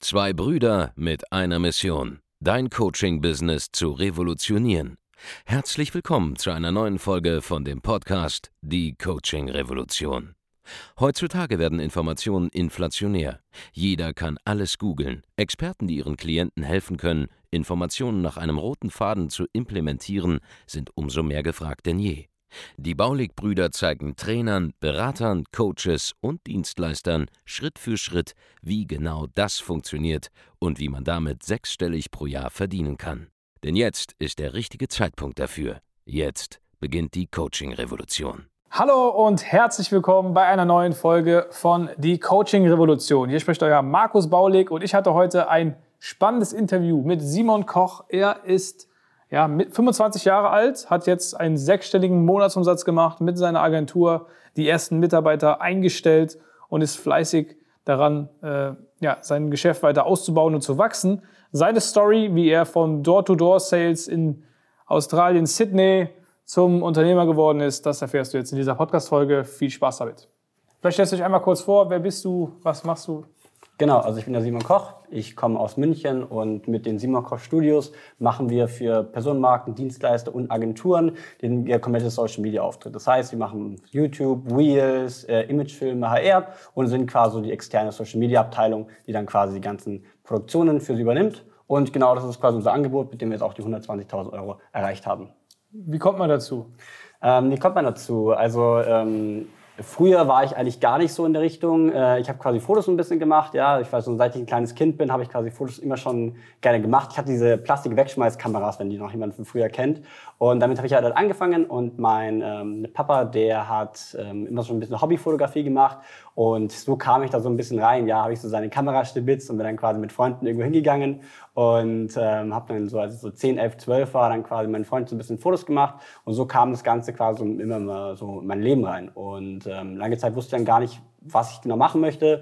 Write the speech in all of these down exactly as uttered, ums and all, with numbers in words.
Zwei Brüder mit einer Mission, dein Coaching-Business zu revolutionieren. Herzlich willkommen zu einer neuen Folge von dem Podcast Die Coaching-Revolution. Heutzutage werden Informationen inflationär. Jeder kann alles googeln. Experten, die ihren Klienten helfen können, Informationen nach einem roten Faden zu implementieren, sind umso mehr gefragt denn je. Die Baulig-Brüder zeigen Trainern, Beratern, Coaches und Dienstleistern Schritt für Schritt, wie genau das funktioniert und wie man damit sechsstellig pro Jahr verdienen kann. Denn jetzt ist der richtige Zeitpunkt dafür. Jetzt beginnt die Coaching-Revolution. Hallo und herzlich willkommen bei einer neuen Folge von Die Coaching-Revolution. Hier spricht euer Markus Baulig und ich hatte heute ein spannendes Interview mit Simon Koch. Er ist ja, mit fünfundzwanzig Jahre alt, hat jetzt einen sechsstelligen Monatsumsatz gemacht mit seiner Agentur, die ersten Mitarbeiter eingestellt und ist fleißig daran, äh, ja, sein Geschäft weiter auszubauen und zu wachsen. Seine Story, wie er vom Door-to-Door-Sales in Australien, Sydney zum Unternehmer geworden ist, das erfährst du jetzt in dieser Podcast-Folge. Viel Spaß damit. Vielleicht stellst du dich einmal kurz vor, wer bist du, was machst du? Genau, also ich bin der Simon Koch, ich komme aus München und mit den Simon Koch Studios machen wir für Personenmarken, Dienstleister und Agenturen den ihr kompletten Social Media Auftritt. Das heißt, wir machen YouTube, Reels, äh, Imagefilme, H R und sind quasi die externe Social Media Abteilung, die dann quasi die ganzen Produktionen für sie übernimmt. Und genau das ist quasi unser Angebot, mit dem wir jetzt auch die hundertzwanzigtausend Euro erreicht haben. Wie kommt man dazu? Ähm, wie kommt man dazu? Also ähm, Früher war ich eigentlich gar nicht so in der Richtung. Ich habe quasi Fotos ein bisschen gemacht. Ja, ich weiß, seit ich ein kleines Kind bin, habe ich quasi Fotos immer schon gerne gemacht. Ich hatte diese Plastik-Wegschmeißkameras, wenn die noch jemand von früher kennt. Und damit habe ich halt angefangen. Und mein ähm, Papa, der hat ähm, immer schon ein bisschen Hobbyfotografie gemacht. Und so kam ich da so ein bisschen rein. Ja, habe ich so seine Kamera stibitzt und bin dann quasi mit Freunden irgendwo hingegangen. Und ähm, habe dann so, als ich so zehn, elf, zwölf war, dann quasi meinen Freunden so ein bisschen Fotos gemacht. Und so kam das Ganze quasi immer mal so in mein Leben rein. Und ähm, lange Zeit wusste ich dann gar nicht, was ich genau machen möchte.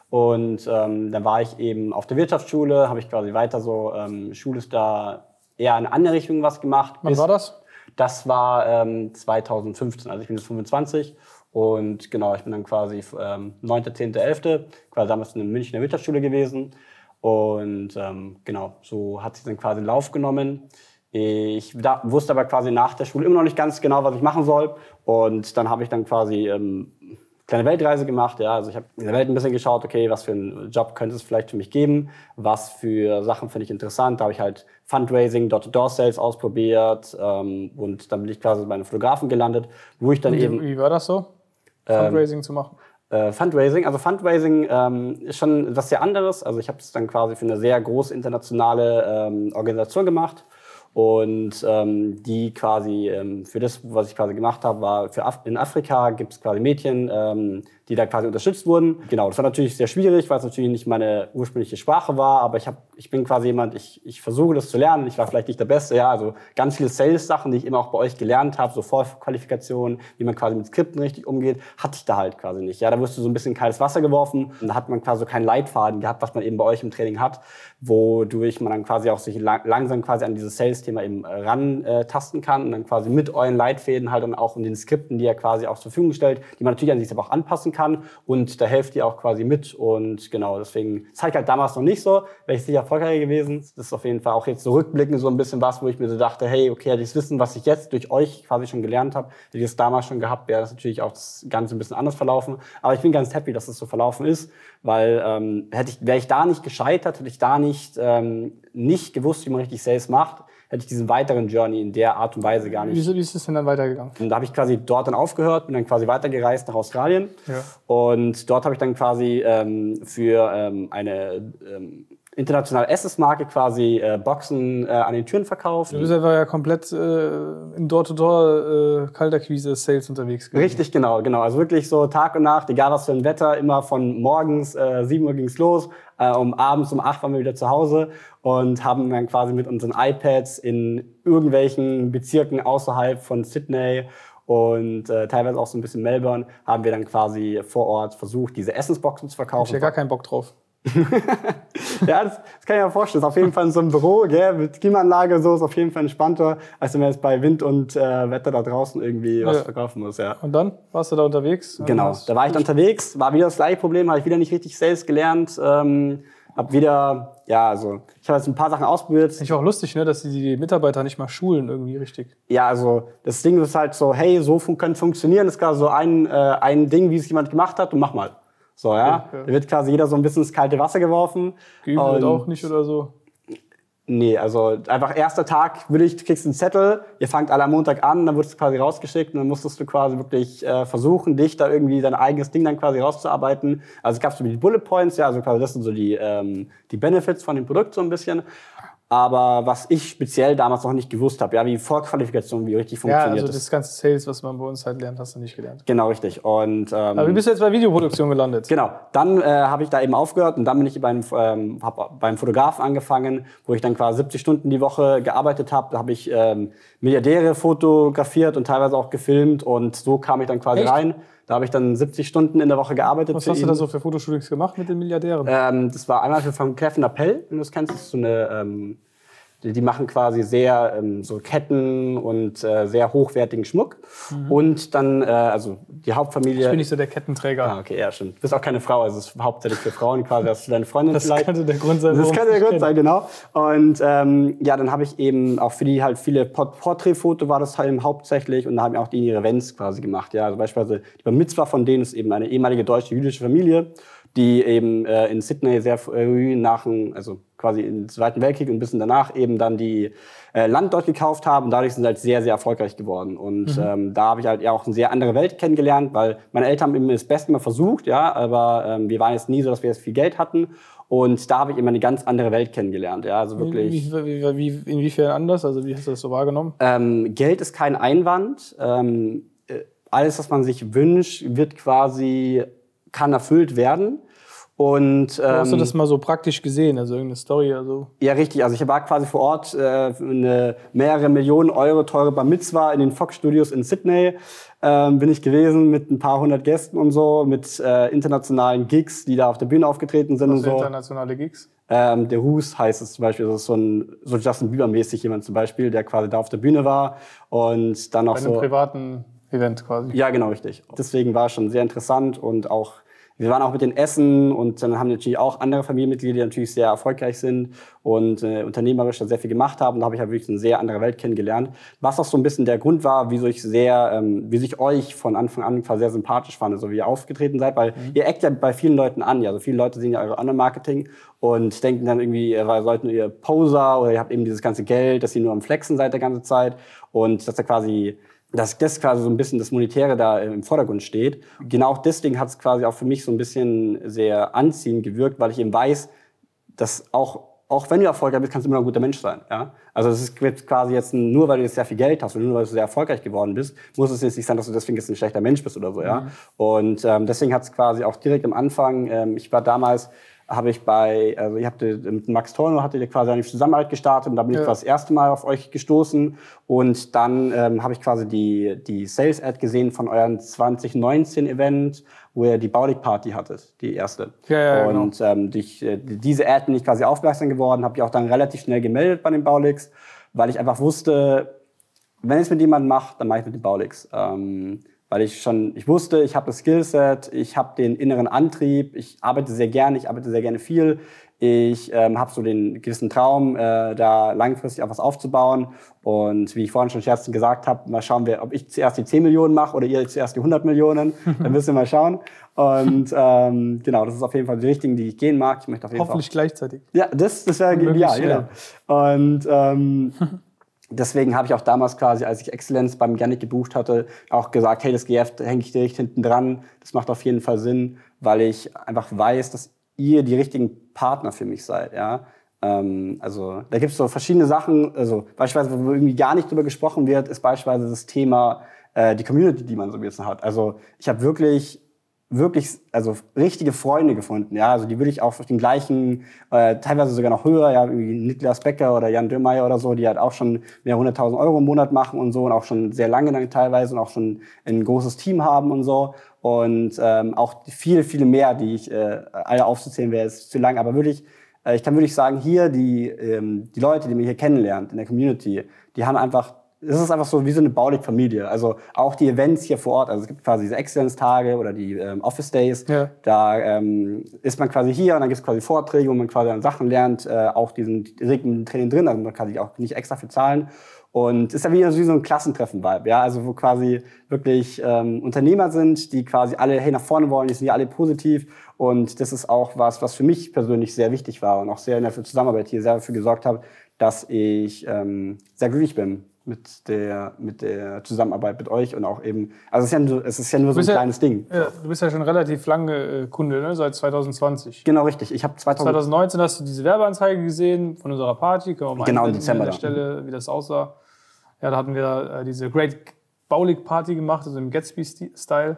Und ähm, dann war ich eben auf der Wirtschaftsschule, habe ich quasi weiter so, ähm, Schule ist da eher in eine andere Richtung was gemacht. Wann war das? Das war ähm, zweitausendfünfzehn, also ich bin jetzt fünfundzwanzig. Und genau, ich bin dann quasi ähm, neunter, zehnter, elfter quasi damals in der Münchner Wirtschaftsschule gewesen. Und ähm, genau, so hat sich dann quasi einen Lauf genommen. Ich da, wusste aber quasi nach der Schule immer noch nicht ganz genau, was ich machen soll. Und dann habe ich dann quasi ähm, eine kleine Weltreise gemacht. Ja, also ich habe in der Welt ein bisschen geschaut, okay, was für einen Job könnte es vielleicht für mich geben? Was für Sachen finde ich interessant? Da habe ich halt Fundraising, Door-to-Door-Sales ausprobiert. Ähm, und dann bin ich quasi bei einem Fotografen gelandet, wo ich dann und eben... Wie war das so, Fundraising ähm, zu machen? Äh, Fundraising, also Fundraising ähm, ist schon was sehr anderes. Also ich habe es dann quasi für eine sehr große internationale ähm, Organisation gemacht. Und ähm, die quasi ähm, für das, was ich quasi gemacht habe, war für Af- in Afrika gibt es quasi Mädchen, ähm, die da quasi unterstützt wurden. Genau, das war natürlich sehr schwierig, weil es natürlich nicht meine ursprüngliche Sprache war, aber ich, hab, ich bin quasi jemand, ich, ich versuche das zu lernen. Ich war vielleicht nicht der Beste, ja, also ganz viele Sales-Sachen, die ich immer auch bei euch gelernt habe, so Vorqualifikationen, wie man quasi mit Skripten richtig umgeht, hatte ich da halt quasi nicht. Ja, da wirst du so ein bisschen in kaltes Wasser geworfen und da hat man quasi so keinen Leitfaden gehabt, was man eben bei euch im Training hat, wodurch man dann quasi auch sich lang, langsam quasi an dieses Sales-Thema eben ran äh, tasten kann und dann quasi mit euren Leitfäden halt dann auch in den Skripten, die ihr quasi auch zur Verfügung stellt, die man natürlich an sich selber auch anpassen kann und da helft ihr auch quasi mit und genau, deswegen, das hatte ich halt damals noch nicht so, wäre ich sicher erfolgreicher gewesen. Das ist auf jeden Fall auch jetzt so rückblickend so ein bisschen was, wo ich mir so dachte, hey, okay, hätte ich das Wissen, was ich jetzt durch euch quasi schon gelernt habe, hätte ich das damals schon gehabt, wäre das natürlich auch das Ganze ein bisschen anders verlaufen, aber ich bin ganz happy, dass es das so verlaufen ist, weil ähm, hätte ich, wäre ich da nicht gescheitert, hätte ich da nicht, ähm, nicht gewusst, wie man richtig Sales macht, hätte ich diesen weiteren Journey in der Art und Weise gar nicht. Wie ist es denn dann weitergegangen? Und da habe ich quasi dort dann aufgehört, bin dann quasi weitergereist nach Australien. Ja. Und dort habe ich dann quasi ähm, für ähm, eine ähm, internationale Essensmarke quasi äh, Boxen äh, an den Türen verkauft. Du bist einfach ja komplett äh, in Door-to-Door äh, Kaltakquise Sales unterwegs gewesen. Richtig, genau, genau. Also wirklich so Tag und Nacht, egal was für ein Wetter, immer von morgens äh, sieben Uhr ging's los, äh, um abends um acht waren wir wieder zu Hause und haben dann quasi mit unseren iPads in irgendwelchen Bezirken außerhalb von Sydney und äh, teilweise auch so ein bisschen Melbourne, haben wir dann quasi vor Ort versucht, diese Essensboxen zu verkaufen. Ich hab ja gar keinen Bock drauf. Ja, das, das kann ich mir vorstellen. Das ist auf jeden Fall in so einem Büro, gell, mit Klimaanlage, so ist auf jeden Fall entspannter, als wenn man jetzt bei Wind und äh, Wetter da draußen irgendwie was ja. verkaufen muss. Ja. Und dann warst du da unterwegs? Genau, da war ich dann unterwegs, war wieder das gleiche Problem, habe ich wieder nicht richtig Sales gelernt. Ähm, Hab wieder, ja, also ich habe jetzt ein paar Sachen ausprobiert. Finde ich auch lustig, ne, dass die, die Mitarbeiter nicht mal schulen irgendwie richtig. Ja, also das Ding ist halt so, hey, so fun- könnte funktionieren. Das ist gerade so ein, äh, ein Ding, wie es jemand gemacht hat und mach mal. So, ja. Okay, okay. Da wird quasi jeder so ein bisschen ins kalte Wasser geworfen. Geübt wird auch nicht oder so. Nee, also einfach erster Tag, würde ich, du kriegst einen Zettel, ihr fangt alle am Montag an, dann wirst du quasi rausgeschickt und dann musstest du quasi wirklich äh, versuchen, dich da irgendwie dein eigenes Ding dann quasi rauszuarbeiten. Also es gab so die Bullet Points, ja, also quasi das sind so die, ähm, die Benefits von dem Produkt so ein bisschen. Aber was ich speziell damals noch nicht gewusst habe, ja, wie Vorqualifikation, wie richtig Ja, funktioniert also das ganze Sales, was man bei uns halt lernt, hast du nicht gelernt. Genau, richtig. Und, ähm, Aber wie bist du jetzt bei Videoproduktion gelandet? Genau, dann äh, habe ich da eben aufgehört und dann bin ich beim, ähm, hab beim Fotografen angefangen, wo ich dann quasi siebzig Stunden die Woche gearbeitet habe. Da habe ich ähm, Milliardäre fotografiert und teilweise auch gefilmt und so kam ich dann quasi Echt? rein. Da habe ich dann siebzig Stunden in der Woche gearbeitet. Was für hast du ihn. da so für Fotoshootings gemacht mit den Milliardären? Ähm, das war einmal für von Kevin Appel, wenn du das kennst. Das ist so eine, ähm, die, die machen quasi sehr ähm, so Ketten und äh, sehr hochwertigen Schmuck. Mhm. Und dann, äh, also die Hauptfamilie. Ich bin nicht so der Kettenträger. Ah, okay, ja, stimmt. Du bist auch keine Frau, also es ist hauptsächlich für Frauen quasi. Hast du deine Freundin Das vielleicht? könnte der Grund sein, Das warum könnte der ich Grund sein, genau. Und ähm, ja, dann habe ich eben auch für die halt viele Port Porträtfoto war das halt eben hauptsächlich und da haben auch die ihre Events quasi gemacht. Ja, also beispielsweise die Bar Mitzvah von denen ist eben eine ehemalige deutsche jüdische Familie, die eben äh, in Sydney sehr früh nach dem, also quasi im Zweiten Weltkrieg und ein bisschen danach eben dann die äh, Land dort gekauft haben. Dadurch sind sie halt sehr, sehr erfolgreich geworden. Und mhm. ähm, da habe ich halt ja auch eine sehr andere Welt kennengelernt, weil meine Eltern haben eben das Beste immer versucht, ja, aber ähm, wir waren jetzt nie so, dass wir jetzt viel Geld hatten. Und da habe ich immer eine ganz andere Welt kennengelernt. Ja, also wirklich. Wie, wie, wie, inwiefern anders? Also wie hast du das so wahrgenommen? Ähm, Geld ist kein Einwand. Ähm, alles, was man sich wünscht, wird quasi kann erfüllt werden. Und, ähm, hast du das mal so praktisch gesehen, also irgendeine Story? Also ja, richtig. Also ich war quasi vor Ort äh, eine mehrere Millionen Euro teure Bar Mitzvah in den Fox Studios in Sydney. Ähm, bin ich gewesen mit ein paar hundert Gästen und so, mit äh, internationalen Gigs, die da auf der Bühne aufgetreten sind. Was und so. Internationale Gigs? Ähm, der Roos heißt es zum Beispiel, das ist so ein so Justin Bieber-mäßig jemand zum Beispiel, der quasi da auf der Bühne war und dann auch Bei so einem privaten Event quasi. Ja, genau, richtig. Deswegen war es schon sehr interessant und auch wir waren auch mit den Essen und dann haben natürlich auch andere Familienmitglieder, die natürlich sehr erfolgreich sind und äh, unternehmerisch da sehr viel gemacht haben. Da habe ich halt wirklich eine sehr andere Welt kennengelernt. Was auch so ein bisschen der Grund war, wieso ich sehr, ähm, wie ich euch von Anfang an quasi sehr sympathisch fand, so wie ihr aufgetreten seid, weil mhm. ihr eckt ja bei vielen Leuten an. Ja, also viele Leute sehen ja eure Online-Marketing und denken dann irgendwie, ihr seid nur ihr Poser oder ihr habt eben dieses ganze Geld, dass ihr nur am Flexen seid der ganze Zeit und dass da quasi dass das quasi so ein bisschen das Monetäre da im Vordergrund steht. Genau deswegen hat es quasi auch für mich so ein bisschen sehr anziehend gewirkt, weil ich eben weiß, dass auch, auch wenn du erfolgreich bist, kannst du immer noch ein guter Mensch sein. Ja? Also es ist quasi jetzt nur, weil du jetzt sehr viel Geld hast oder nur, weil du sehr erfolgreich geworden bist, muss es jetzt nicht sein, dass du deswegen jetzt ein schlechter Mensch bist oder so. Ja? Mhm. Und ähm, deswegen hat es quasi auch direkt am Anfang, ähm, ich war damals habe ich bei, also ich hatte mit Max Torno hatte ihr quasi eine Zusammenarbeit gestartet und da bin ja. ich quasi das erste Mal auf euch gestoßen und dann ähm, habe ich quasi die die Sales Ad gesehen von eurem zwanzig neunzehn Event, wo ihr die Baulig Party hattet, die erste. Ja, ja, und genau. ähm, durch äh, diese Ad bin ich quasi aufmerksam geworden, habe ich auch dann relativ schnell gemeldet bei den Bauligs, weil ich einfach wusste, wenn ich es mit jemandem mache, dann mache ich mit den Bauligs. Ähm, weil ich schon, ich wusste, ich habe das Skillset, ich habe den inneren Antrieb, ich arbeite sehr gerne, ich arbeite sehr gerne viel. Ich ähm, habe so den gewissen Traum, äh, da langfristig auch was aufzubauen. Und wie ich vorhin schon scherzend gesagt habe, mal schauen wir, ob ich zuerst die zehn Millionen mache oder ihr zuerst die hundert Millionen. Dann müssen wir mal schauen. Und ähm, genau, das ist auf jeden Fall die Richtung, die ich gehen mag. Ich möchte auf jeden Hoffentlich Fall gleichzeitig. Ja, das, das wäre ideal. Genau. Und ähm, deswegen habe ich auch damals quasi, als ich Exzellenz beim Yannick gebucht hatte, auch gesagt, hey, das G F hänge ich direkt hinten dran. Das macht auf jeden Fall Sinn, weil ich einfach weiß, dass ihr die richtigen Partner für mich seid. Ja? Ähm, also da gibt es so verschiedene Sachen. Also beispielsweise, wo irgendwie gar nicht drüber gesprochen wird, ist beispielsweise das Thema äh, die Community, die man so ein bisschen hat. Also ich habe wirklich wirklich, also richtige Freunde gefunden, ja, also die würde ich auch auf den gleichen, äh, teilweise sogar noch höher, ja, wie Niklas Becker oder Jan Dömeyer oder so, die halt auch schon mehr hunderttausend Euro im Monat machen und so und auch schon sehr lange dann teilweise und auch schon ein großes Team haben und so und ähm, auch viele, viele mehr, die ich äh, alle aufzuzählen wäre, ist zu lang, aber wirklich, äh, ich kann wirklich sagen, hier die, ähm, die Leute, die man hier kennenlernt in der Community, die haben einfach es ist einfach so wie so eine Baulig-Familie. Also auch die Events hier vor Ort, also es gibt quasi diese Exzellenztage oder die ähm, Office Days. Ja. Da ähm, ist man quasi hier und dann gibt es quasi Vorträge, wo man quasi dann Sachen lernt, äh, auch diesen direkten Training drin, also man kann sich auch nicht extra für zahlen. Und ist ja wie, wie so ein Klassentreffen-Vibe, ja, also wo quasi wirklich ähm, Unternehmer sind, die quasi alle hey nach vorne wollen, die sind ja alle positiv. Und das ist auch was, was für mich persönlich sehr wichtig war und auch sehr in der Zusammenarbeit hier sehr dafür gesorgt hat, dass ich ähm, sehr glücklich bin mit der, mit der Zusammenarbeit mit euch und auch eben, also es ist ja nur, es ist ja nur so ein ja, kleines Ding. Ja, du bist ja schon relativ lange äh, Kunde, ne? Seit zwanzig zwanzig. Genau, richtig. Ich habe zwanzig neunzehn hast du diese Werbeanzeige gesehen von unserer Party. Können wir mal genau, im Dezember. An der Stelle, wie das aussah. Ja, da hatten wir äh, diese Great Baulig Party gemacht, also im Gatsby-Style.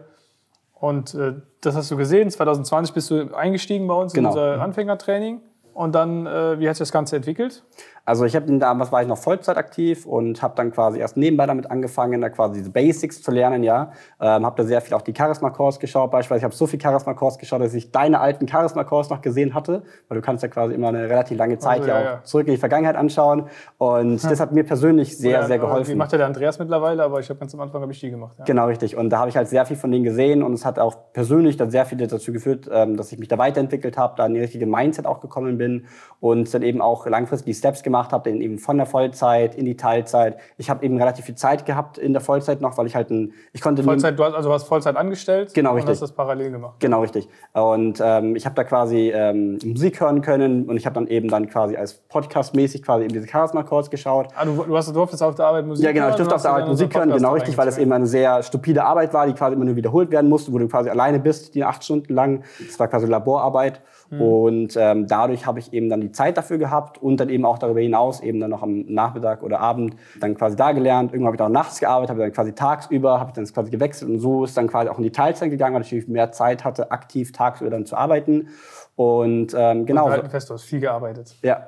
Und äh, das hast du gesehen. zwanzig zwanzig bist du eingestiegen bei uns genau. in unser Anfängertraining. Und dann, äh, wie hat sich das Ganze entwickelt? Also ich habe damals war ich noch Vollzeit aktiv und habe dann quasi erst nebenbei damit angefangen, da quasi diese Basics zu lernen, ja. Ähm, habe da sehr viel auch die Charisma-Course geschaut, beispielsweise. Ich habe so viel Charisma-Course geschaut, dass ich deine alten Charisma-Course noch gesehen hatte, weil du kannst ja quasi immer eine relativ lange Zeit also, ja, ja auch ja. zurück in die Vergangenheit anschauen. Und ja. das hat mir persönlich sehr, ja, sehr geholfen. Die macht ja der Andreas mittlerweile, aber ich habe ganz am Anfang habe ich die gemacht. Ja. Genau, richtig. Und da habe ich halt sehr viel von denen gesehen und es hat auch persönlich dann sehr viel dazu geführt, dass ich mich da weiterentwickelt habe, da in die richtige Mindset auch gekommen bin und dann eben auch langfristig die Steps gemacht habe, dann eben von der Vollzeit in die Teilzeit. Ich habe eben relativ viel Zeit gehabt in der Vollzeit noch, weil ich halt ein, ich konnte Vollzeit, du hast also hast Vollzeit angestellt, genau, und richtig. hast das parallel gemacht. Genau, richtig. Und ähm, ich habe da quasi ähm, Musik hören können und ich habe dann eben dann quasi als Podcast-mäßig quasi eben diese Charisma-Calls geschaut. Ah, du, du, hast, du durftest auf der Arbeit Musik hören? Ja, genau, ich durfte auf der Arbeit Musik hören, genau richtig, weil das eben eine sehr stupide Arbeit war, die quasi immer nur wiederholt werden musste, wo du quasi alleine bist, die acht Stunden lang. Das war quasi Laborarbeit. Mhm. Und ähm, dadurch habe ich eben dann die Zeit dafür gehabt und dann eben auch darüber hinaus eben dann noch am Nachmittag oder Abend dann quasi da gelernt. Irgendwann habe ich auch nachts gearbeitet, habe dann quasi tagsüber, habe ich dann quasi gewechselt und so ist dann quasi auch in die Teilzeit gegangen, weil ich natürlich mehr Zeit hatte, aktiv tagsüber dann zu arbeiten. Und ähm, genau. Wir halten fest, du hast viel gearbeitet. Ja.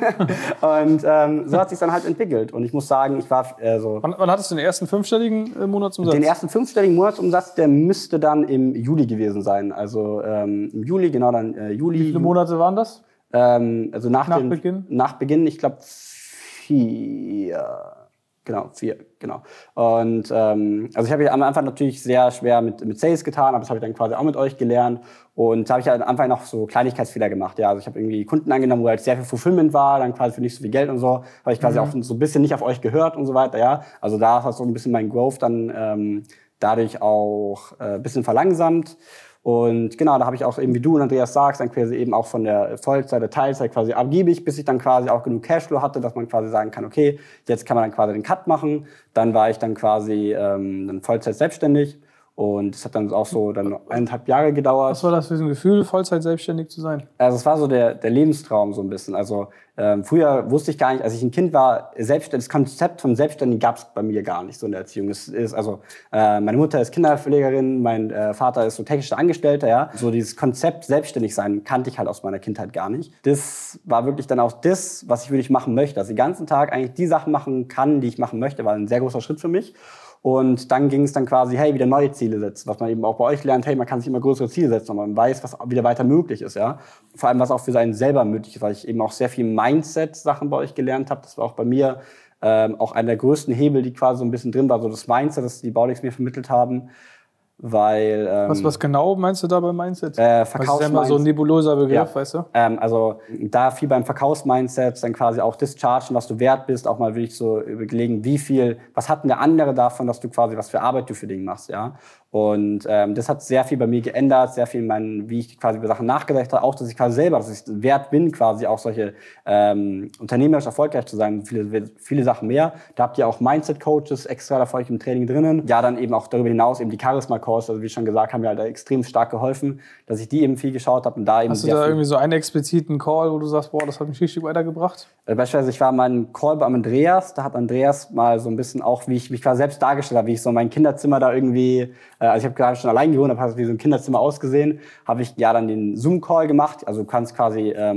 Und ähm, so hat sich dann halt entwickelt. Und ich muss sagen, ich war äh, so. Wann, wann hattest du den ersten fünfstelligen äh, Monatsumsatz? Den ersten fünfstelligen Monatsumsatz, der müsste dann im Juli gewesen sein. Also ähm, im Juli, genau dann äh, Juli. Wie viele Monate waren das? Ähm, also nach, nach den, Beginn? Nach Beginn, ich glaube vier. Genau, vier, genau. Und ähm, also ich habe ja am Anfang natürlich sehr schwer mit, mit Sales getan, aber das habe ich dann quasi auch mit euch gelernt. Und da habe ich halt am Anfang noch so Kleinigkeitsfehler gemacht. Ja, also ich habe irgendwie Kunden angenommen, wo halt sehr viel Fulfillment war, dann quasi für nicht so viel Geld und so, weil ich quasi mhm. auch so ein bisschen nicht auf euch gehört und so weiter. Ja, also da hat so ein bisschen mein Growth dann ähm, dadurch auch äh, ein bisschen verlangsamt. Und genau, da habe ich auch eben, wie du und Andreas sagst, dann quasi eben auch von der Vollzeit, der Teilzeit quasi abgiebig, bis ich dann quasi auch genug Cashflow hatte, dass man quasi sagen kann, okay, jetzt kann man dann quasi den Cut machen. Dann war ich dann quasi ähm, dann Vollzeit selbstständig und das hat dann auch so dann eineinhalb Jahre gedauert. Was war das für ein Gefühl, Vollzeit selbstständig zu sein? Also es war so der, der Lebenstraum so ein bisschen. Also ähm, früher wusste ich gar nicht, als ich ein Kind war, selbstständig, das Konzept von Selbstständig gab es bei mir gar nicht so in der Erziehung. Es ist also äh, meine Mutter ist Kinderpflegerin, mein äh, Vater ist so technischer Angestellter, ja. So dieses Konzept selbstständig sein kannte ich halt aus meiner Kindheit gar nicht. Das war wirklich dann auch das, was ich wirklich machen möchte. Also den ganzen Tag eigentlich die Sachen machen kann, die ich machen möchte, war ein sehr großer Schritt für mich. Und dann ging es dann quasi, hey, wieder neue Ziele setzen, was man eben auch bei euch lernt, hey, man kann sich immer größere Ziele setzen und man weiß, was wieder weiter möglich ist, ja. Vor allem, was auch für einen selber möglich ist, weil ich eben auch sehr viel Mindset-Sachen bei euch gelernt habe. Das war auch bei mir ähm, auch einer der größten Hebel, die quasi so ein bisschen drin war, so das Mindset, das die Baulix mir vermittelt haben. Weil, ähm, was, was genau meinst du da beim Mindset? Äh, das ist ja immer so ein nebuloser Begriff, ja. weißt du? Ähm, also da viel beim Verkaufsmindset, dann quasi auch dischargen, was du wert bist, auch mal wirklich so überlegen, wie viel, was hat denn der andere davon, dass du quasi, was für Arbeit du für den machst, ja. Und ähm, das hat sehr viel bei mir geändert, sehr viel, mein, wie ich quasi über Sachen nachgedacht habe, auch, dass ich quasi selber, dass ich wert bin, quasi auch solche ähm, unternehmerisch erfolgreich zu sein, viele, viele Sachen mehr. Da habt ihr auch Mindset-Coaches extra da für euch im Training drinnen. Ja, dann eben auch darüber hinaus eben die Charisma-Course, also wie schon gesagt, haben mir halt extrem stark geholfen, dass ich die eben viel geschaut habe und da eben. Hast du da irgendwie so einen expliziten Call, wo du sagst, boah, das hat mich richtig weitergebracht? Äh, beispielsweise, ich war mal in Call beim Andreas, da hat Andreas mal so ein bisschen auch, wie ich mich quasi selbst dargestellt habe, wie ich so mein Kinderzimmer da irgendwie, äh, also ich habe gerade schon allein gewohnt, habe wie so ein Kinderzimmer ausgesehen, habe ich ja dann den Zoom-Call gemacht, also du kannst quasi ähm,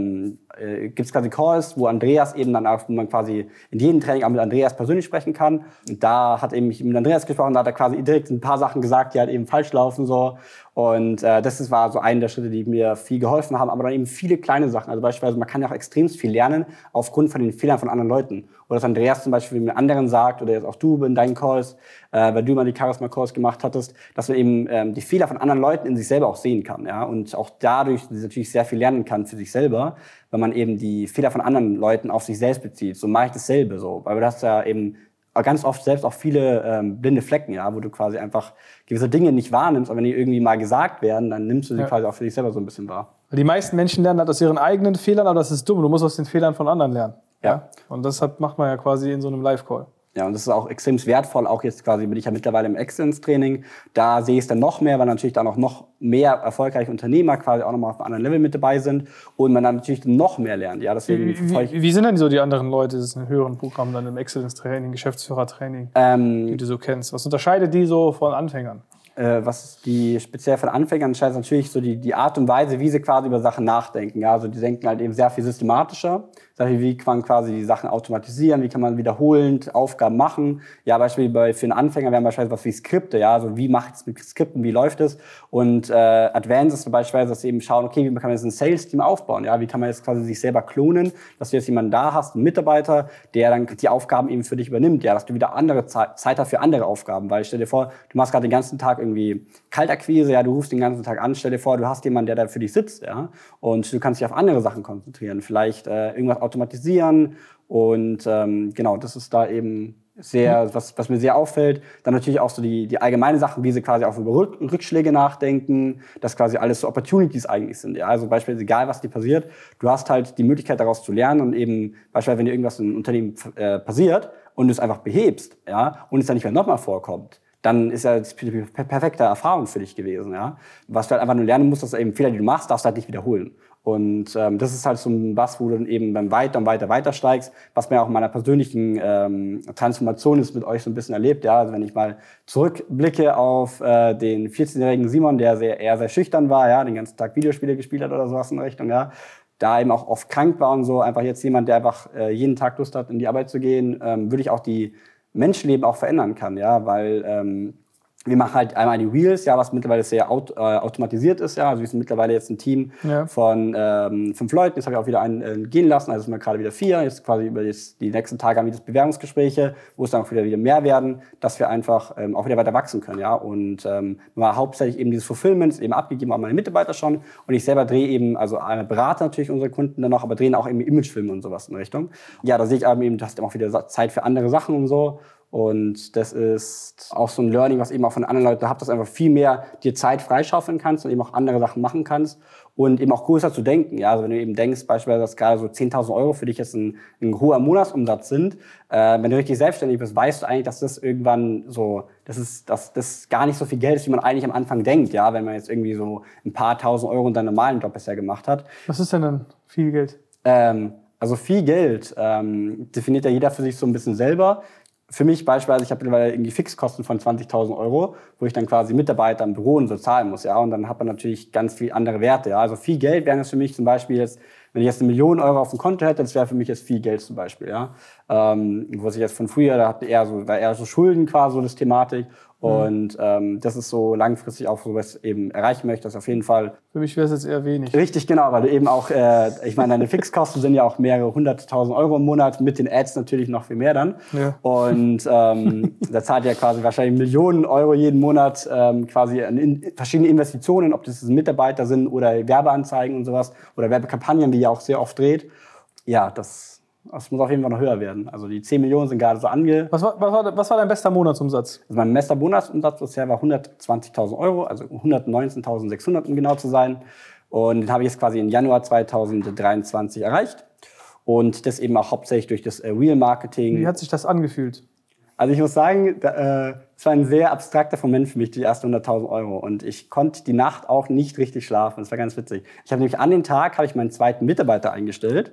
äh, gibt es quasi Calls, wo Andreas eben dann auch, wo man quasi in jedem Training auch mit Andreas persönlich sprechen kann. Und da hat eben mich mit Andreas gesprochen, da hat er quasi direkt ein paar Sachen gesagt, die halt eben falsch laufen so. Und äh, das ist, war so einer der Schritte, die mir viel geholfen haben, aber dann eben viele kleine Sachen. Also beispielsweise, man kann ja auch extrem viel lernen aufgrund von den Fehlern von anderen Leuten. Oder dass Andreas zum Beispiel mit anderen sagt, oder jetzt auch du in deinen Calls, äh, weil du mal die Charisma-Calls gemacht hattest, dass man eben ähm, die Fehler von anderen Leuten in sich selber auch sehen kann. Ja? Und auch dadurch natürlich sehr viel lernen kann für sich selber, weil man eben die Fehler von anderen Leuten auf sich selbst bezieht. So mache ich dasselbe so. Weil du hast ja eben ganz oft selbst auch viele ähm, blinde Flecken, ja, wo du quasi einfach gewisse Dinge nicht wahrnimmst, aber wenn die irgendwie mal gesagt werden, dann nimmst du sie ja. quasi auch für dich selber so ein bisschen wahr. Die meisten Menschen lernen halt aus ihren eigenen Fehlern, aber das ist dumm. Du musst aus den Fehlern von anderen lernen. Ja. ja? Und das hat, macht man ja quasi in so einem Live-Call. Ja, und das ist auch extrem wertvoll, auch jetzt quasi bin ich ja mittlerweile im Excellence-Training. Da sehe ich es dann noch mehr, weil natürlich dann auch noch mehr erfolgreiche Unternehmer quasi auch nochmal auf einem anderen Level mit dabei sind und man dann natürlich noch mehr lernt. Ja, deswegen wie, wie, wie sind denn so die anderen Leute, das ist ein höheren Programm dann im Excellence-Training, Geschäftsführer-Training, ähm, die du so kennst? Was unterscheidet die so von Anfängern? Äh, was die speziell von Anfängern unterscheidet, ist natürlich so die, die Art und Weise, wie sie quasi über Sachen nachdenken. Ja, also die denken halt eben sehr viel systematischer. Wie kann man quasi die Sachen automatisieren, wie kann man wiederholend Aufgaben machen. Ja, beispielsweise für einen Anfänger wären beispielsweise was wie Skripte, ja, also wie mache ich es mit Skripten, wie läuft es? Und äh, Advanced ist beispielsweise, dass sie eben schauen, okay, wie kann man jetzt ein Sales-Team aufbauen, ja, wie kann man jetzt quasi sich selber klonen, dass du jetzt jemanden da hast, einen Mitarbeiter, der dann die Aufgaben eben für dich übernimmt, ja, dass du wieder andere Zeit, Zeit hast für andere Aufgaben, weil stell dir vor, du machst gerade den ganzen Tag irgendwie Kaltakquise, ja, du rufst den ganzen Tag an, stell dir vor, du hast jemanden, der da für dich sitzt, ja, und du kannst dich auf andere Sachen konzentrieren, vielleicht äh, irgendwas automatisieren und ähm, genau, das ist da eben sehr, was, was mir sehr auffällt. Dann natürlich auch so die, die allgemeine Sachen, wie sie quasi auch über Rück, Rückschläge nachdenken, dass quasi alles so Opportunities eigentlich sind. Ja? Also beispielsweise, egal was dir passiert, du hast halt die Möglichkeit daraus zu lernen und eben beispielsweise, wenn dir irgendwas im Unternehmen äh, passiert und du es einfach behebst, ja, und es dann nicht mehr nochmal vorkommt, dann ist ja das die perfekte Erfahrung für dich gewesen. Ja? Was du halt einfach nur lernen musst, dass du eben Fehler, die du machst, darfst du halt nicht wiederholen. Und ähm, das ist halt so was, wo du dann eben beim Weiter und Weiter weiter steigst, was mir auch in meiner persönlichen ähm, Transformation ist mit euch so ein bisschen erlebt. Ja? Also wenn ich mal zurückblicke auf äh, den vierzehnjährigen Simon, der sehr, eher sehr schüchtern war, ja, den ganzen Tag Videospiele gespielt hat oder sowas in der Richtung, ja, da eben auch oft krank war und so, einfach jetzt jemand, der einfach äh, jeden Tag Lust hat, in die Arbeit zu gehen, ähm, würde ich auch die Menschenleben auch verändern kann, ja, weil ähm, wir machen halt einmal die Wheels, ja, was mittlerweile sehr aut äh, automatisiert ist, ja, also wir sind mittlerweile jetzt ein Team ja. von ähm, fünf Leuten, jetzt habe ich auch wieder einen äh, gehen lassen, also sind wir gerade wieder vier, jetzt quasi über jetzt die nächsten Tage haben wir das Bewerbungsgespräche, wo es dann auch wieder wieder mehr werden, dass wir einfach ähm, auch wieder weiter wachsen können, ja, und ähm, war hauptsächlich eben dieses Fulfillment, ist eben abgegeben an meine Mitarbeiter schon und ich selber drehe eben, also eine Berater natürlich unsere Kunden dann noch, aber drehen auch eben Imagefilme und sowas in Richtung. Ja, da sehe ich eben, du hast eben auch wieder Zeit für andere Sachen und so. Und das ist auch so ein Learning, was eben auch von anderen Leuten habt, dass du einfach viel mehr dir Zeit freischaufeln kannst und eben auch andere Sachen machen kannst und eben auch größer zu denken. Ja, also wenn du eben denkst, beispielsweise, dass gerade so zehntausend Euro für dich jetzt ein, ein hoher Monatsumsatz sind, äh, wenn du richtig selbstständig bist, weißt du eigentlich, dass das irgendwann so, das ist, dass das gar nicht so viel Geld ist, wie man eigentlich am Anfang denkt. Ja, wenn man jetzt irgendwie so ein paar tausend Euro in seinem normalen Job bisher gemacht hat. Was ist denn dann viel Geld? Ähm, also viel Geld ähm, definiert ja jeder für sich so ein bisschen selber. Für mich beispielsweise, ich habe mittlerweile irgendwie Fixkosten von zwanzigtausend Euro, wo ich dann quasi Mitarbeiter im Büro und so zahlen muss, ja, und dann hat man natürlich ganz viel andere Werte, ja, also viel Geld wäre das für mich zum Beispiel jetzt, wenn ich jetzt eine Million Euro auf dem Konto hätte, das wäre für mich jetzt viel Geld zum Beispiel, ja, ähm, was ich jetzt von früher, da hatte eher so, war eher so Schulden quasi so das Thematik. Und ähm, das ist so langfristig auch so, was ich eben erreichen möchte, das auf jeden Fall. Für mich wäre es jetzt eher wenig. Richtig, genau, weil du eben auch, äh, ich meine, deine Fixkosten sind ja auch mehrere hunderttausend Euro im Monat, mit den Ads natürlich noch viel mehr dann. Ja. Und ähm, da zahlt ja quasi wahrscheinlich Millionen Euro jeden Monat ähm, quasi an in, verschiedene Investitionen, ob das Mitarbeiter sind oder Werbeanzeigen und sowas oder Werbekampagnen, die ja auch sehr oft dreht. Ja, das... Das muss auf jeden Fall noch höher werden. Also die zehn Millionen sind gerade so ange... Was war, was war, was war dein bester Monatsumsatz? Also mein bester Monatsumsatz bisher war hundertzwanzigtausend Euro, also hundertneunzehntausendsechshundert, um genau zu sein. Und den habe ich jetzt quasi im Januar zweitausenddreiundzwanzig erreicht. Und das eben auch hauptsächlich durch das äh, Real-Marketing. Wie hat sich das angefühlt? Also ich muss sagen, es äh, war ein sehr abstrakter Moment für mich, die ersten hunderttausend Euro. Und ich konnte die Nacht auch nicht richtig schlafen. Das war ganz witzig. Ich habe nämlich an den Tag habe ich meinen zweiten Mitarbeiter eingestellt.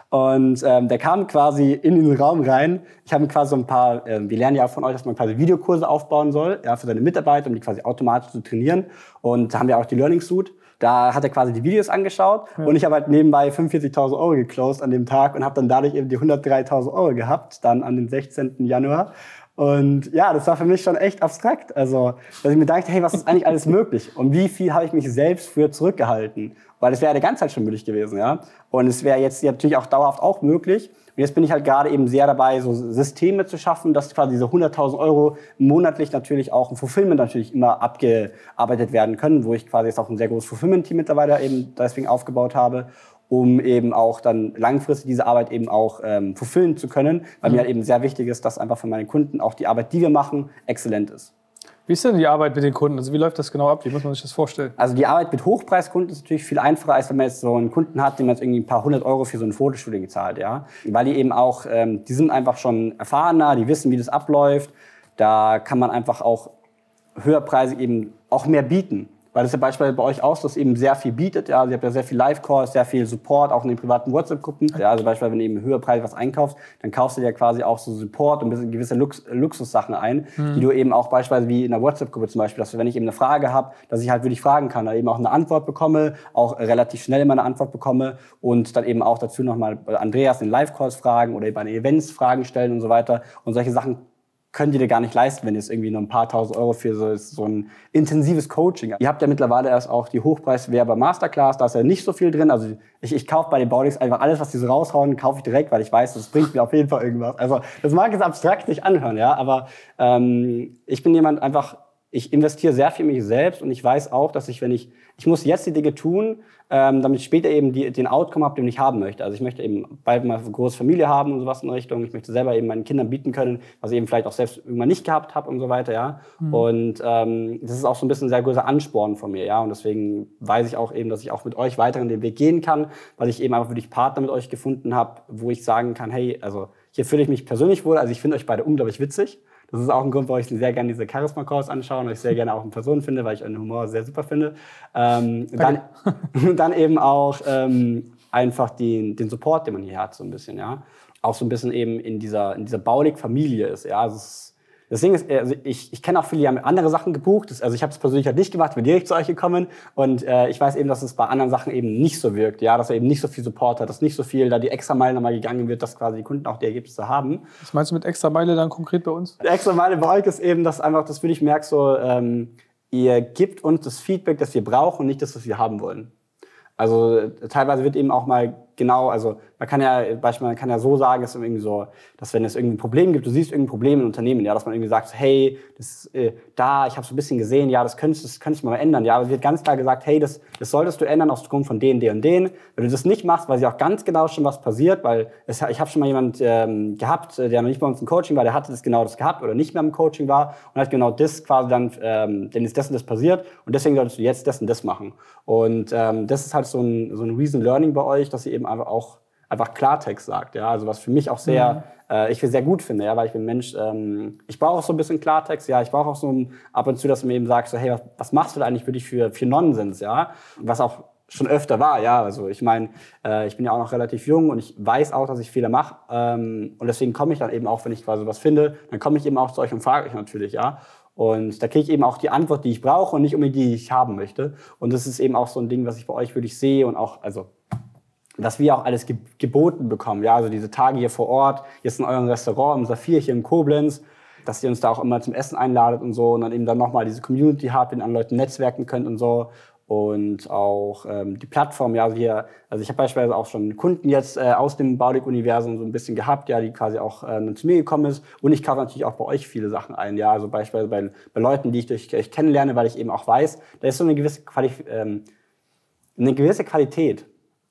Und ähm, der kam quasi in den Raum rein. Ich habe quasi so ein paar, äh, wir lernen ja auch von euch, dass man quasi Videokurse aufbauen soll, ja, für seine Mitarbeiter, um die quasi automatisch zu trainieren. Und da haben wir auch die Learning Suite. Da hat er quasi die Videos angeschaut ja. und ich habe halt nebenbei fünfundvierzigtausend Euro geclosed an dem Tag und habe dann dadurch eben die hundertdreitausend Euro gehabt, dann an den sechzehnten Januar. Und ja, das war für mich schon echt abstrakt. Also, dass ich mir dachte, hey, was ist eigentlich alles möglich? Und wie viel habe ich mich selbst früher zurückgehalten? Weil das wäre ja die ganze Zeit schon möglich gewesen, ja. Und es wäre jetzt natürlich auch dauerhaft auch möglich. Und jetzt bin ich halt gerade eben sehr dabei, so Systeme zu schaffen, dass quasi diese hunderttausend Euro monatlich natürlich auch ein Fulfillment natürlich immer abgearbeitet werden können, wo ich quasi jetzt auch ein sehr großes Fulfillment-Team mittlerweile eben deswegen aufgebaut habe, um eben auch dann langfristig diese Arbeit eben auch ähm, fulfillen zu können, weil mhm. mir halt eben sehr wichtig ist, dass einfach für meine Kunden auch die Arbeit, die wir machen, exzellent ist. Wie ist denn die Arbeit mit den Kunden? Also wie läuft das genau ab? Wie muss man sich das vorstellen? Also die Arbeit mit Hochpreiskunden ist natürlich viel einfacher, als wenn man jetzt so einen Kunden hat, dem man jetzt irgendwie ein paar hundert Euro für so ein Fotoshooting zahlt, ja. Weil die eben auch, ähm, die sind einfach schon erfahrener, die wissen, wie das abläuft. Da kann man einfach auch höherpreisig eben auch mehr bieten. Weil das ja beispielsweise bei euch auch so, dass eben sehr viel bietet. Ja, also ihr habt ja sehr viel Live-Calls, sehr viel Support, auch in den privaten WhatsApp-Gruppen. Ja, also beispielsweise, wenn du eben höher Preis was einkaufst, dann kaufst du dir ja quasi auch so Support und ein bisschen gewisse Lux Luxussachen ein, mhm. die du eben auch beispielsweise wie in einer WhatsApp-Gruppe zum Beispiel, dass du, wenn ich eben eine Frage habe, dass ich halt wirklich fragen kann, da eben auch eine Antwort bekomme, auch relativ schnell immer eine Antwort bekomme und dann eben auch dazu nochmal Andreas in Live-Calls fragen oder eben bei Events Fragen stellen und so weiter. Und solche Sachen können die dir gar nicht leisten, wenn ihr jetzt irgendwie nur ein paar tausend Euro für so, so ein intensives Coaching habt. Ihr habt ja mittlerweile erst auch die Hochpreiswerber Masterclass, da ist ja nicht so viel drin. Also ich, ich kaufe bei den Baudix einfach alles, was die so raushauen, kaufe ich direkt, weil ich weiß, das bringt mir auf jeden Fall irgendwas. Also das mag jetzt abstrakt sich anhören, ja, aber ähm, ich bin jemand einfach, ich investiere sehr viel in mich selbst und ich weiß auch, dass ich, wenn ich, ich muss jetzt die Dinge tun, ähm, damit ich später eben die, den Outcome habe, den ich haben möchte. Also ich möchte eben bald mal eine große Familie haben und sowas in der Richtung. Ich möchte selber eben meinen Kindern bieten können, was ich eben vielleicht auch selbst irgendwann nicht gehabt habe und so weiter, ja. Mhm. Und ähm, das ist auch so ein bisschen ein sehr großer Ansporn von mir, ja. Und deswegen weiß ich auch eben, dass ich auch mit euch weiter in den Weg gehen kann, weil ich eben einfach wirklich Partner mit euch gefunden habe, wo ich sagen kann, hey, also hier fühle ich mich persönlich wohl. Also ich finde euch beide unglaublich witzig. Das ist auch ein Grund, warum ich sehr gerne diese Charisma-Calls anschaue und ich sehr gerne auch in Person finde, weil ich euren Humor sehr super finde. Ähm, dann, dann eben auch ähm, einfach den, den Support, den man hier hat, so ein bisschen, ja. Auch so ein bisschen eben in dieser, in dieser Baulig-Familie ist, ja. Also es, das Ding ist, also ich, ich kenne auch viele, die haben andere Sachen gebucht. Das, also ich habe es persönlich halt nicht gemacht, bin direkt zu euch gekommen. Und äh, ich weiß eben, dass es bei anderen Sachen eben nicht so wirkt, ja, dass er eben nicht so viel Support hat, dass nicht so viel da die extra Meile nochmal gegangen wird, dass quasi die Kunden auch die Ergebnisse haben. Was meinst du mit extra Meile dann konkret bei uns? Die extra Meile bei euch ist eben, dass einfach, das würde ich merken, so, ähm, ihr gebt uns das Feedback, das wir brauchen und nicht das, was wir haben wollen. Also teilweise wird eben auch mal genau, also man kann ja beispielsweise man kann ja so sagen, dass irgendwie so, dass wenn es irgendwie ein Problem gibt, du siehst irgendein Problem im Unternehmen, ja, dass man irgendwie sagt, hey, das ist, äh, da, ich habe so ein bisschen gesehen, ja, das könntest das könntest du mal ändern, ja, aber es wird ganz klar gesagt, hey, das das solltest du ändern aufgrund von den, den und den. Wenn du das nicht machst, weiß ich auch ganz genau schon, was passiert, weil es, ich habe schon mal jemand ähm, gehabt, der noch nicht bei uns im Coaching war, der hatte das genau das gehabt oder nicht mehr im Coaching war und hat genau das quasi dann, ähm, denn ist das und das passiert und deswegen solltest du jetzt das und das machen. Und ähm, das ist halt so ein so ein Reason Learning bei euch, dass ihr eben einfach auch einfach Klartext sagt, ja, also was für mich auch sehr, mhm. äh, ich sehr gut finde, ja, weil ich bin Mensch, ähm, ich brauche auch so ein bisschen Klartext, ja, ich brauche auch so ein, ab und zu, dass du mir eben sagst, so, hey, was, was machst du da eigentlich wirklich für, für Nonsens, ja, was auch schon öfter war, ja, also ich meine, äh, ich bin ja auch noch relativ jung und ich weiß auch, dass ich Fehler mache ähm, und deswegen komme ich dann eben auch, wenn ich quasi was finde, dann komme ich eben auch zu euch und frage euch natürlich, ja. Und da kriege ich eben auch die Antwort, die ich brauche und nicht unbedingt die, die ich haben möchte. Und das ist eben auch so ein Ding, was ich bei euch wirklich sehe und auch, also dass wir auch alles ge geboten bekommen. Ja, also diese Tage hier vor Ort, jetzt in eurem Restaurant im Saphir hier in Koblenz, dass ihr uns da auch immer zum Essen einladet und so und dann eben dann nochmal diese Community habt, mit anderen Leuten netzwerken könnt und so. Und auch ähm, die Plattform, ja, also hier, also ich habe beispielsweise auch schon Kunden jetzt äh, aus dem Baulig-Universum so ein bisschen gehabt, ja, die quasi auch äh, zu mir gekommen ist. Und ich kaufe natürlich auch bei euch viele Sachen ein, ja, also beispielsweise bei, bei Leuten, die ich durch euch kennenlerne, weil ich eben auch weiß, da ist so eine gewisse, Quali ähm, eine gewisse Qualität,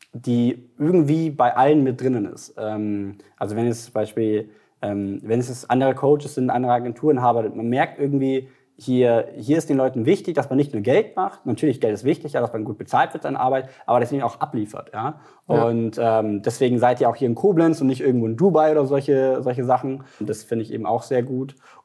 die irgendwie bei allen mit drinnen ist. Ähm, also wenn es zum Beispiel, ähm, wenn es andere Coaches sind, andere Agenturen habe, man merkt irgendwie, hier, hier ist den Leuten wichtig, dass man nicht nur Geld macht. Natürlich, Geld ist wichtig, ja, dass man gut bezahlt wird seine Arbeit, aber dass man auch abliefert. Ja? Ja. Und ähm, deswegen seid ihr auch hier in Koblenz und nicht irgendwo in Dubai oder solche, solche Sachen. Und das finde ich eben auch sehr gut.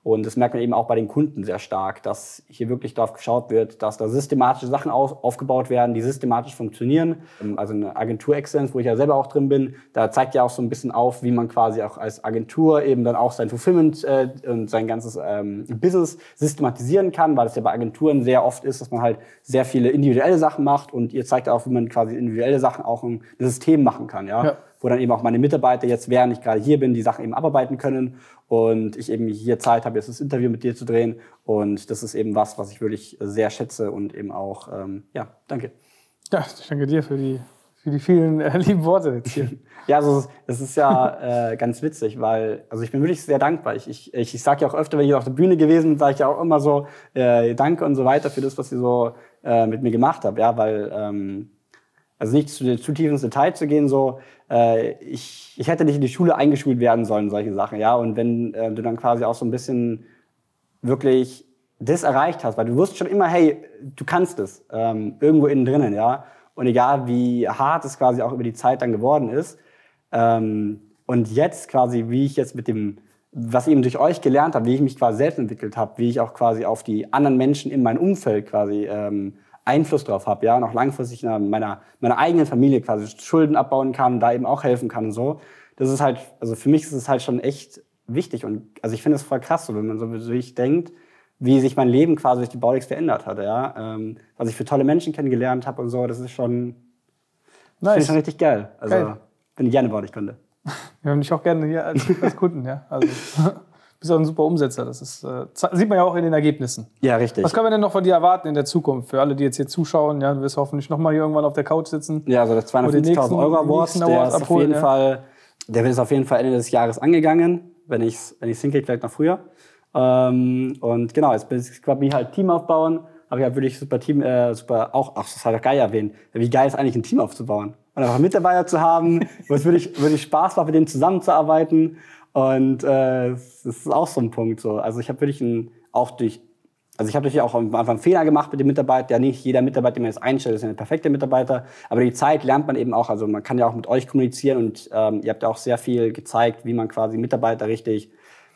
Und das merkt man eben auch bei den Kunden sehr stark, dass hier wirklich darauf geschaut wird, dass da systematische Sachen auf, aufgebaut werden, die systematisch funktionieren. Also eine Agentur Excellence, wo ich ja selber auch drin bin, da zeigt ja auch so ein bisschen auf, wie man quasi auch als Agentur eben dann auch sein Fulfillment äh, und sein ganzes ähm, Business systematisieren kann, weil es ja bei Agenturen sehr oft ist, dass man halt sehr viele individuelle Sachen macht und ihr zeigt auch, wie man quasi individuelle Sachen auch ein System machen kann, ja. ja. Wo dann eben auch meine Mitarbeiter jetzt, während ich gerade hier bin, die Sachen eben abarbeiten können und ich eben hier Zeit habe, jetzt das Interview mit dir zu drehen und das ist eben was, was ich wirklich sehr schätze und eben auch, ähm, ja, danke. Ja, ich danke dir für die, für die vielen äh, lieben Worte jetzt hier. Ja, also das ist ja äh, ganz witzig, weil also ich bin wirklich sehr dankbar. Ich, ich, ich sage ja auch öfter, wenn ich auf der Bühne gewesen bin, sage ich ja auch immer so äh, danke und so weiter für das, was ihr so äh, mit mir gemacht habt, ja, weil ähm, also nicht zu, zu tief ins Detail zu gehen, so äh, ich, ich hätte nicht in die Schule eingeschult werden sollen, solche Sachen, ja. Und wenn äh, du dann quasi auch so ein bisschen wirklich das erreicht hast, weil du wusstest schon immer, hey, du kannst es, ähm, irgendwo innen drinnen, ja. Und egal wie hart es quasi auch über die Zeit dann geworden ist, ähm, und jetzt quasi, wie ich jetzt mit dem, was ich eben durch euch gelernt habe, wie ich mich quasi selbst entwickelt habe, wie ich auch quasi auf die anderen Menschen in meinem Umfeld quasi ähm, Einfluss drauf habe, ja, und auch langfristig in meiner, meiner eigenen Familie quasi Schulden abbauen kann, da eben auch helfen kann und so. Das ist halt, also für mich ist es halt schon echt wichtig und also ich finde es voll krass, so, wenn man so wirklich denkt, wie sich mein Leben quasi durch die Baulex verändert hat, ja, ähm, was ich für tolle Menschen kennengelernt habe und so, das ist schon, nice. Finde ich schon richtig geil. Also geil. Bin ich gerne Baulex-Kunde. Wir haben dich auch gerne hier als, als Kunden, ja. Also bist auch ein super Umsetzer. Das ist, äh, sieht man ja auch in den Ergebnissen. Ja, richtig. Was können wir denn noch von dir erwarten in der Zukunft? Für alle, die jetzt hier zuschauen, ja, du wirst hoffentlich noch mal hier irgendwann auf der Couch sitzen. Ja, also das zweihundertfünfzigtausend Euro Award, der ist auf jeden ja. Fall, der wird es auf jeden Fall Ende des Jahres angegangen, wenn ich es wenn ich's hinkriege, vielleicht noch früher. Ähm, und genau, jetzt bin ich gerade halt Team aufbauen, aber ich habe wirklich super Team, äh, super auch, ach, das hat ich geil erwähnt, wie geil ist eigentlich ein Team aufzubauen und einfach Mitarbeiter zu haben, wo es wirklich, wirklich Spaß macht, mit denen zusammenzuarbeiten. Und äh, das ist auch so ein Punkt. So. Also ich habe wirklich ein, auch durch, also ich habe natürlich auch am Anfang einen Fehler gemacht mit dem Mitarbeiter. Ja, nicht jeder Mitarbeiter, den man jetzt einstellt, ist ein perfekter Mitarbeiter. Aber die Zeit lernt man eben auch. Also man kann ja auch mit euch kommunizieren und ähm, ihr habt ja auch sehr viel gezeigt, wie man quasi Mitarbeiter richtig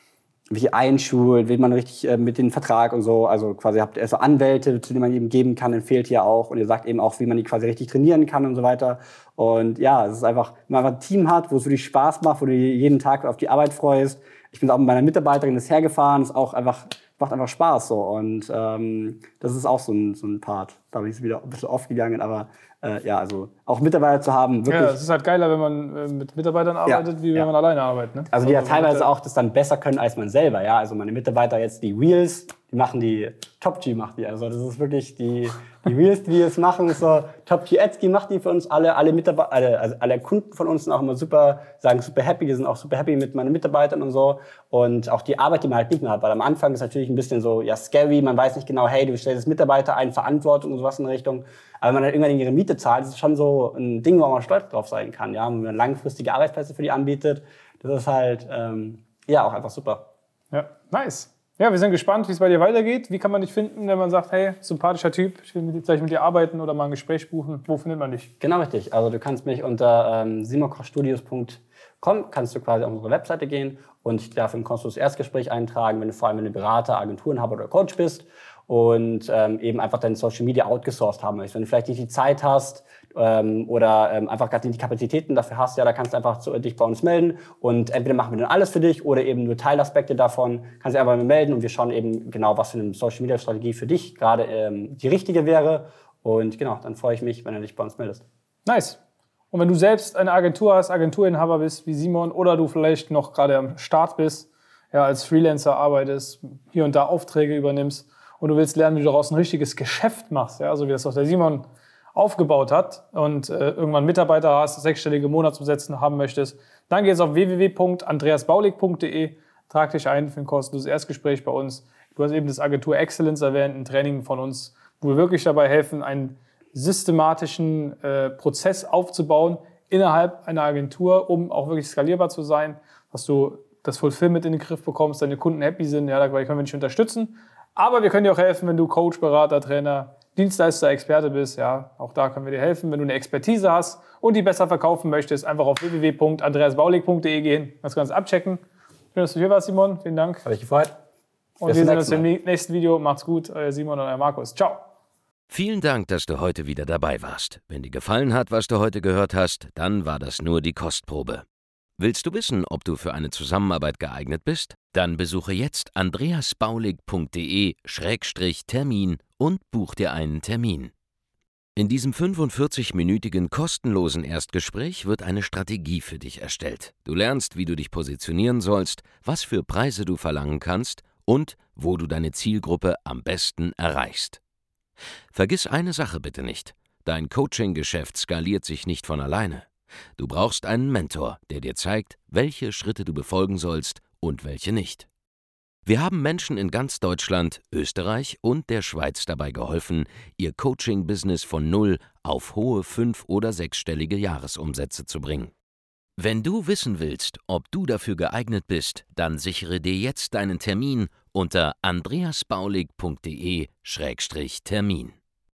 wie einschult, wie man richtig äh, mit dem Vertrag und so, also quasi habt ihr so Anwälte, zu denen man eben geben kann, empfehlt ihr auch und ihr sagt eben auch, wie man die quasi richtig trainieren kann und so weiter. Und ja, es ist einfach, wenn man einfach ein Team hat, wo es wirklich Spaß macht, wo du jeden Tag auf die Arbeit freust. Ich bin auch mit meiner Mitarbeiterin ist hergefahren, ist auch einfach, macht einfach Spaß so und ähm, das ist auch so ein, so ein Part. Da bin ich wieder ein bisschen aufgegangen, aber äh, ja, also auch Mitarbeiter zu haben, wirklich. Ja, es ist halt geiler, wenn man äh, mit Mitarbeitern arbeitet, ja, wie wenn ja. man alleine arbeitet. Ne? Also die ja teilweise auch das dann besser können als man selber, ja. Also meine Mitarbeiter jetzt die Wheels, die machen die, Top G macht die, also das ist wirklich die, die Wheels, die wir jetzt machen, so Top G Ads, die macht die für uns alle, alle Mitarbeiter, alle, also alle Kunden von uns sind auch immer super, sagen super happy, die sind auch super happy mit meinen Mitarbeitern und so und auch die Arbeit, die man halt nicht mehr hat, weil am Anfang ist natürlich ein bisschen so, ja, scary, man weiß nicht genau, hey, du stellst Mitarbeiter ein, Verantwortung und sowas in Richtung. Aber wenn man dann irgendwann ihre Miete zahlt, ist es schon so ein Ding, wo man stolz drauf sein kann. Ja? Wenn man langfristige Arbeitsplätze für die anbietet, das ist halt ähm, ja auch einfach super. Ja, nice. Ja, wir sind gespannt, wie es bei dir weitergeht. Wie kann man dich finden, wenn man sagt, hey, sympathischer Typ, ich will mit, gleich mit dir arbeiten oder mal ein Gespräch buchen? Wo findet man dich? Genau richtig. Also du kannst mich unter ähm, simon koch studios punkt com kannst du quasi auf unsere Webseite gehen und dich dafür ein kostenloses Erstgespräch eintragen, wenn du vor allem wenn du Berater, Agenturenhaber oder Coach bist. Und ähm, eben einfach dein Social Media outgesourced haben möchtest. Wenn du vielleicht nicht die Zeit hast ähm, oder ähm, einfach gerade nicht die Kapazitäten dafür hast, ja, da kannst du einfach zu, dich bei uns melden und entweder machen wir dann alles für dich oder eben nur Teilaspekte davon, kannst du einfach mal melden und wir schauen eben genau, was für eine Social Media Strategie für dich gerade ähm, die richtige wäre. Und genau, dann freue ich mich, wenn du dich bei uns meldest. Nice. Und wenn du selbst eine Agentur hast, Agenturinhaber bist wie Simon oder du vielleicht noch gerade am Start bist, ja, als Freelancer arbeitest, hier und da Aufträge übernimmst, und du willst lernen, wie du daraus ein richtiges Geschäft machst, ja, so wie das auch der Simon aufgebaut hat und äh, irgendwann Mitarbeiter hast, sechsstellige Monatsumsätze haben möchtest, dann geh jetzt auf w w w punkt andreas baulig punkt d e, trag dich ein für ein kostenloses Erstgespräch bei uns. Du hast eben das Agentur Excellence erwähnt, ein Training von uns, wo wir wirklich dabei helfen, einen systematischen äh, Prozess aufzubauen innerhalb einer Agentur, um auch wirklich skalierbar zu sein, dass du das Fulfillment in den Griff bekommst, deine Kunden happy sind, ja, da können wir dich unterstützen. Aber wir können dir auch helfen, wenn du Coach, Berater, Trainer, Dienstleister, Experte bist. Ja, auch da können wir dir helfen. Wenn du eine Expertise hast und die besser verkaufen möchtest, einfach auf w w w punkt andreas baulig punkt d e gehen, das Ganze abchecken. Schön, dass du hier warst, Simon. Vielen Dank. Habe ich gefreut. Und Bis wir zum sehen uns nächsten im nächsten Video. Macht's gut, euer Simon und euer Markus. Ciao. Vielen Dank, dass du heute wieder dabei warst. Wenn dir gefallen hat, was du heute gehört hast, dann war das nur die Kostprobe. Willst du wissen, ob du für eine Zusammenarbeit geeignet bist? Dann besuche jetzt andreasbaulig punkt de Schrägstrich Termin und buch dir einen Termin. In diesem fünfundvierzig-minütigen kostenlosen Erstgespräch wird eine Strategie für dich erstellt. Du lernst, wie du dich positionieren sollst, was für Preise du verlangen kannst und wo du deine Zielgruppe am besten erreichst. Vergiss eine Sache bitte nicht: Dein Coaching-Geschäft skaliert sich nicht von alleine. Du brauchst einen Mentor, der dir zeigt, welche Schritte du befolgen sollst und welche nicht. Wir haben Menschen in ganz Deutschland, Österreich und der Schweiz dabei geholfen, ihr Coaching-Business von null auf hohe fünf- oder sechsstellige Jahresumsätze zu bringen. Wenn du wissen willst, ob du dafür geeignet bist, dann sichere dir jetzt deinen Termin unter andreasbaulig punkt de Schrägstrich Termin.